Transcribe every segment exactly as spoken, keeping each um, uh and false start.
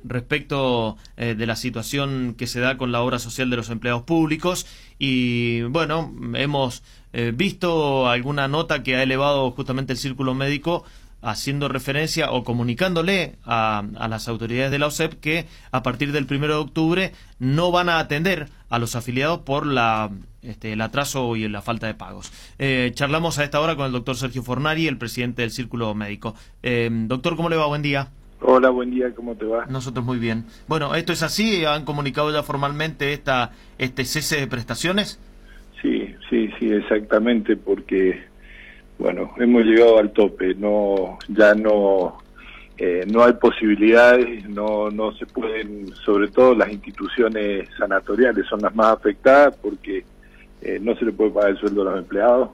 respecto eh, de la situación que se da con la obra social de los empleados públicos y bueno, hemos eh, visto alguna nota que ha elevado justamente el Círculo Médico haciendo referencia o comunicándole a, a las autoridades de la O S E P que a partir del primero de octubre no van a atender a los afiliados por la este, el atraso y la falta de pagos. Eh, charlamos a esta hora con el doctor Sergio Fornari, el presidente del Círculo Médico. Eh, doctor, ¿cómo le va? Buen día. Hola, buen día, ¿cómo te va? Nosotros muy bien. Bueno, ¿esto es así? ¿Han comunicado ya formalmente esta este cese de prestaciones? Sí, sí, sí, exactamente, porque, bueno, hemos llegado al tope, no, ya no, eh, no hay posibilidades, no, no se pueden, sobre todo las instituciones sanatoriales son las más afectadas porque eh, no se le puede pagar el sueldo a los empleados,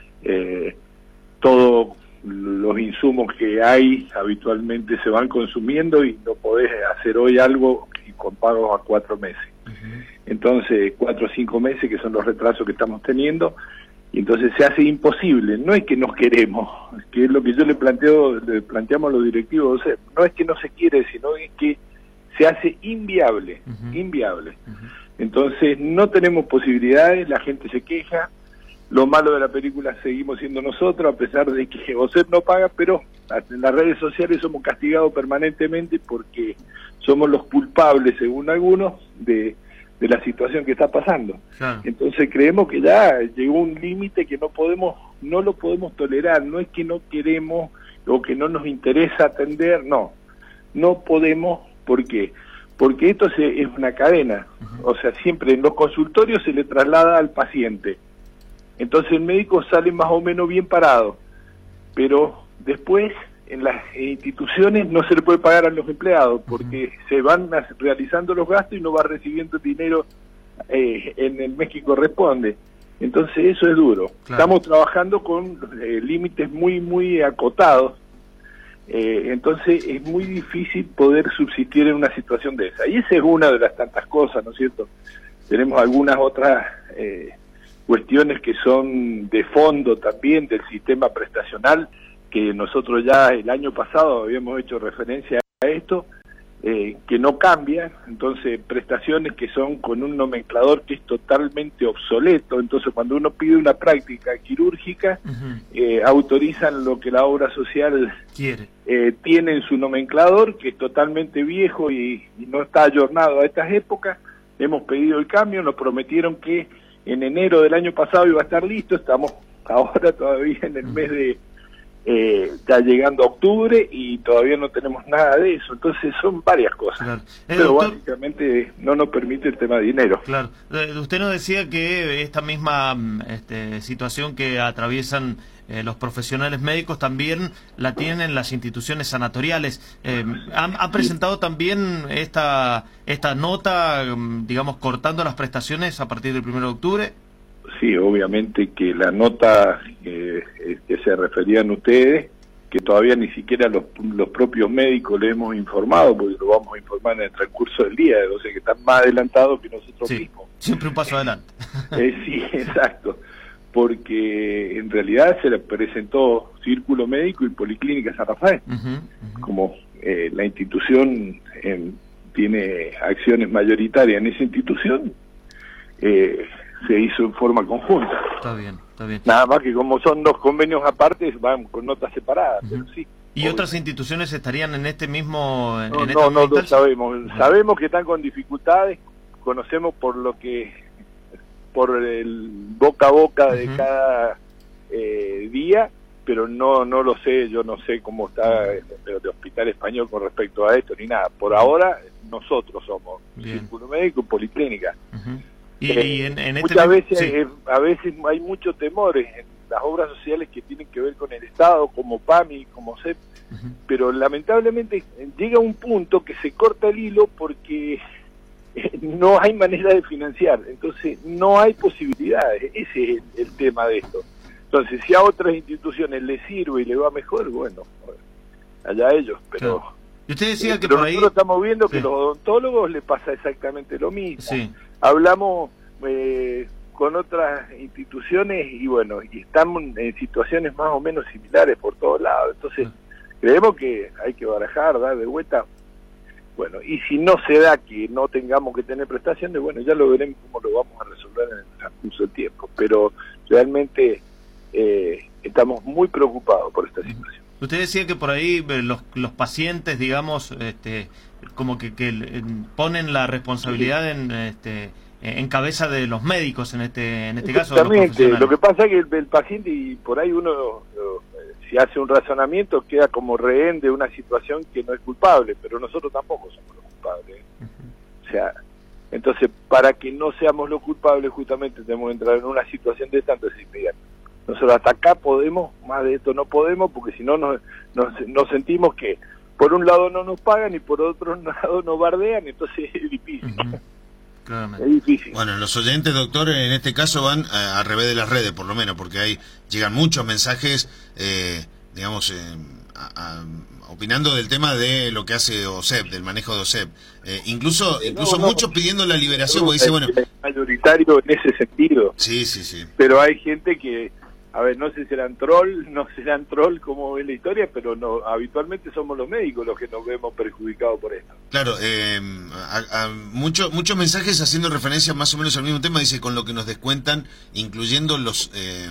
eh, todos los insumos que hay habitualmente se van consumiendo y no podés hacer hoy algo con pagos a cuatro meses. Uh-huh. Entonces, cuatro o cinco meses, que son los retrasos que estamos teniendo, y entonces se hace imposible. No es que nos queremos, que es lo que yo le planteo, le planteamos a los directivos, o sea, no es que no se quiere, sino es que se hace inviable, uh-huh. inviable. Uh-huh. Entonces, no tenemos posibilidades, la gente se queja. Lo malo de la película seguimos siendo nosotros, a pesar de que O S E P no paga, pero en las redes sociales somos castigados permanentemente porque somos los culpables, según algunos, de, de la situación que está pasando. Claro. Entonces creemos que ya llegó un límite que no podemos, no lo podemos tolerar. No es que no queremos o que no nos interesa atender, no, no podemos. ¿Por qué? Porque esto se, es una cadena. Uh-huh. O sea, siempre en los consultorios se le traslada al paciente. Entonces el médico sale más o menos bien parado, pero después en las instituciones no se le puede pagar a los empleados porque uh-huh. se van realizando los gastos y no va recibiendo dinero eh, en el mes que corresponde. Entonces eso es duro. Claro. Estamos trabajando con eh, límites muy, muy acotados, eh, entonces es muy difícil poder subsistir en una situación de esa. Y esa es una de las tantas cosas, ¿no es cierto? Tenemos algunas otras Eh, cuestiones que son de fondo también del sistema prestacional, que nosotros ya el año pasado habíamos hecho referencia a esto, eh, que no cambia, entonces prestaciones que son con un nomenclador que es totalmente obsoleto, entonces cuando uno pide una práctica quirúrgica, uh-huh. eh, autorizan lo que la obra social quiere, eh, tiene en su nomenclador, que es totalmente viejo y, y no está ayornado a estas épocas. Hemos pedido el cambio, nos prometieron que en enero del año pasado iba a estar listo, estamos ahora todavía en el mes de, eh, ya llegando a octubre y todavía no tenemos nada de eso, entonces son varias cosas, claro. eh, pero doctor, básicamente no nos permite el tema de dinero. Claro, usted nos decía que esta misma este, situación que atraviesan Eh, los profesionales médicos también la tienen las instituciones sanatoriales. Eh, ¿han, ¿Han presentado también esta esta nota, digamos, cortando las prestaciones a partir del primero de octubre? Sí, obviamente que la nota eh, que se referían ustedes, que todavía ni siquiera los, los propios médicos le hemos informado, porque lo vamos a informar en el transcurso del día, o sea que están más adelantados que nosotros sí, mismos. Siempre un paso adelante. eh, sí, exacto. Porque en realidad se le presentó Círculo Médico y Policlínica San Rafael. Uh-huh, uh-huh. Como eh, la institución eh, tiene acciones mayoritarias en esa institución, eh, se hizo en forma conjunta. Está bien, está bien. Nada más que como son dos convenios aparte, van con notas separadas, uh-huh. pero sí. ¿Y obvio. Otras instituciones estarían en este mismo...? En no, esta no, no lo instancia? sabemos. Uh-huh. Sabemos que están con dificultades, conocemos por lo que... por el boca a boca de uh-huh. cada eh, día, pero no no lo sé, yo no sé cómo está el de Hospital Español con respecto a esto, ni nada. Por ahora, nosotros somos Bien. Círculo Médico y Policlínica. Uh-huh. Y, eh, y en, en este muchas tema, veces, sí. eh, a veces hay muchos temores en las obras sociales que tienen que ver con el Estado, como PAMI, como O S E P, uh-huh. pero lamentablemente llega un punto que se corta el hilo porque... no hay manera de financiar, entonces no hay posibilidades, ese es el, el tema de esto. Entonces, si a otras instituciones les sirve y les va mejor, bueno, allá ellos, pero... Claro. Y usted decía eh, que pero por ahí... nosotros estamos viendo que sí. los odontólogos les pasa exactamente lo mismo. Sí. Hablamos eh, con otras instituciones y bueno, y estamos en situaciones más o menos similares por todos lados, entonces sí. creemos que hay que barajar, dar de vuelta. Bueno, y si no se da que no tengamos que tener prestaciones, bueno, ya lo veremos cómo lo vamos a resolver en el transcurso del tiempo. Pero realmente eh, estamos muy preocupados por esta situación. Usted decía que por ahí los, los pacientes, digamos, este, como que, que ponen la responsabilidad en, este, en cabeza de los médicos, en este, en este caso. Exactamente, lo que pasa es que el, el paciente, y por ahí uno, si hace un razonamiento, queda como rehén de una situación que no es culpable, pero nosotros tampoco somos los culpables. Uh-huh. O sea, entonces, para que no seamos los culpables, justamente tenemos que entrar en una situación de tanto inmediato. Nosotros hasta acá podemos, más de esto no podemos, porque si no nos, nos, nos sentimos que por un lado no nos pagan y por otro lado nos bardean, entonces es difícil. Uh-huh. Claramente. Es difícil. Bueno, los oyentes, doctor, en este caso van eh, al revés de las redes, por lo menos, porque ahí llegan muchos mensajes, eh, digamos, eh, a, a, opinando del tema de lo que hace O S E P, del manejo de O S E P. Eh, incluso incluso no, no, muchos pidiendo la liberación, porque dice, bueno... Es mayoritario en ese sentido. Sí, sí, sí. Pero hay gente que... A ver, no sé si serán troll, no serán troll como es la historia, pero no habitualmente somos los médicos los que nos vemos perjudicados por esto. Claro, eh, a, a mucho, muchos mensajes haciendo referencia más o menos al mismo tema, dice, con lo que nos descuentan, incluyendo los... Eh,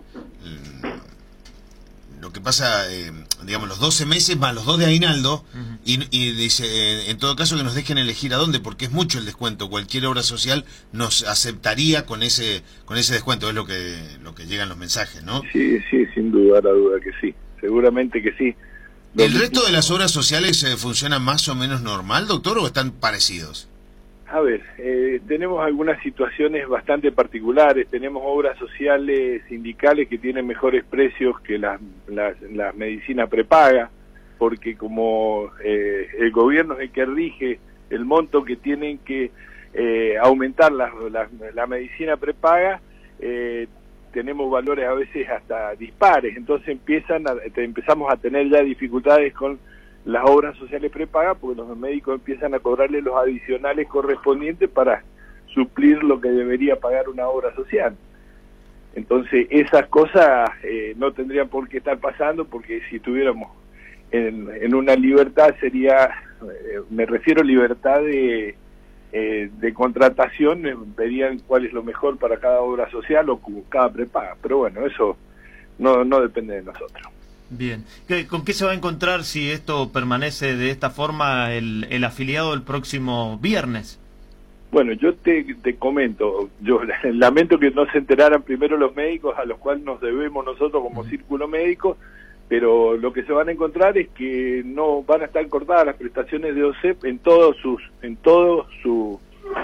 lo que pasa, eh, digamos, los doce meses más los dos de aguinaldo, uh-huh. y, y dice, eh, en todo caso que nos dejen elegir a dónde, porque es mucho el descuento. Cualquier obra social nos aceptaría con ese con ese descuento, es lo que lo que llegan los mensajes, ¿no? Sí, sí, sin duda, la duda que sí, seguramente que sí. ¿El resto de las obras sociales eh, funcionan más o menos normal, doctor, o están parecidos? A ver, eh, tenemos algunas situaciones bastante particulares. Tenemos obras sociales sindicales que tienen mejores precios que las la, la medicina prepaga, porque como eh, el gobierno es el que rige el monto que tienen que eh, aumentar la, la, la medicina prepaga, eh, tenemos valores a veces hasta dispares. Entonces empiezan a, empezamos a tener ya dificultades con las obras sociales prepagas, porque los médicos empiezan a cobrarle los adicionales correspondientes para suplir lo que debería pagar una obra social. Entonces esas cosas eh, no tendrían por qué estar pasando, porque si estuviéramos en, en una libertad sería, eh, me refiero a libertad de, eh, de contratación, eh, verían cuál es lo mejor para cada obra social o cada prepaga, pero bueno, eso no, no depende de nosotros. Bien. ¿Con qué se va a encontrar si esto permanece de esta forma el, el afiliado el próximo viernes? Bueno, yo te, te comento, yo lamento que no se enteraran primero los médicos a los cuales nos debemos nosotros como círculo médico, pero lo que se van a encontrar es que no van a estar cortadas las prestaciones de O S E P en todos sus, en todo su,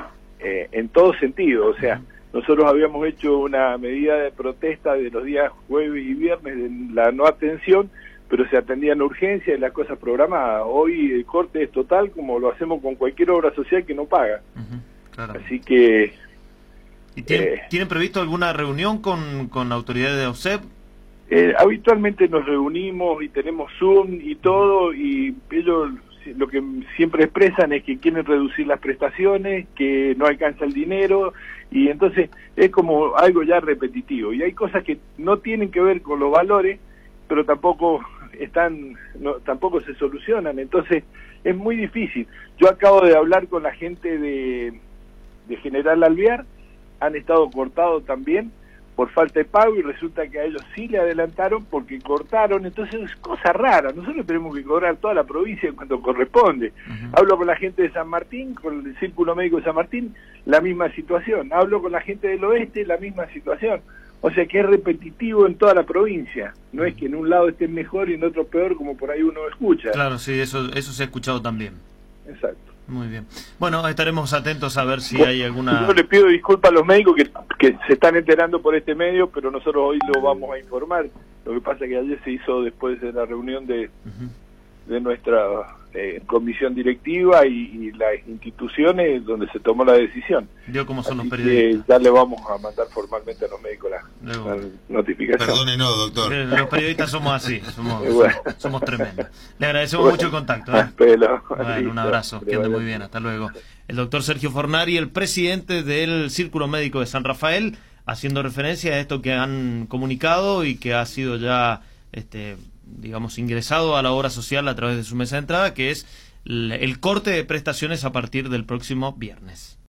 eh, en todo sentido, o sea. Nosotros habíamos hecho una medida de protesta de los días jueves y viernes de la no atención, pero se atendían urgencias y las cosas programadas. Hoy el corte es total, como lo hacemos con cualquier obra social que no paga. Uh-huh, claro. Así que... ¿Y tienen, eh, ¿tienen previsto alguna reunión con, con autoridades de O S E P? Eh, habitualmente nos reunimos y tenemos Zoom y todo, y ellos lo que siempre expresan es que quieren reducir las prestaciones, que no alcanza el dinero, y entonces es como algo ya repetitivo, y hay cosas que no tienen que ver con los valores, pero tampoco están, no, tampoco se solucionan, entonces es muy difícil. Yo acabo de hablar con la gente de, de General Alvear, han estado cortados también por falta de pago, y resulta que a ellos sí le adelantaron porque cortaron, entonces es cosa rara. Nosotros tenemos que cobrar toda la provincia cuando corresponde. Uh-huh. Hablo con la gente de San Martín, con el Círculo Médico de San Martín, la misma situación. Hablo con la gente del oeste, la misma situación. O sea que es repetitivo en toda la provincia. No es que en un lado estén mejor y en otro peor, como por ahí uno escucha. Claro, sí, eso, eso se ha escuchado también. Exacto. Muy bien. Bueno, estaremos atentos a ver si bueno, hay alguna... Yo le pido disculpas a los médicos que, que se están enterando por este medio, pero nosotros hoy lo vamos a informar. Lo que pasa es que ayer se hizo después de la reunión de, uh-huh. de nuestra eh, comisión directiva y, y las instituciones donde se tomó la decisión. Yo como son Así los periodistas. Que ya le vamos a mandar formalmente a los médicos la, la notificación. Perdone, no, doctor. Los periodistas somos así, somos, bueno. somos, somos tremendos. Le agradecemos bueno. mucho el contacto. ¿eh? Pelo, bueno, listo. Un abrazo, que ande muy bien, hasta luego. El doctor Sergio Fornari, el presidente del Círculo Médico de San Rafael, haciendo referencia a esto que han comunicado y que ha sido ya, este, digamos, ingresado a la obra social a través de su mesa de entrada, que es el corte de prestaciones a partir del próximo viernes.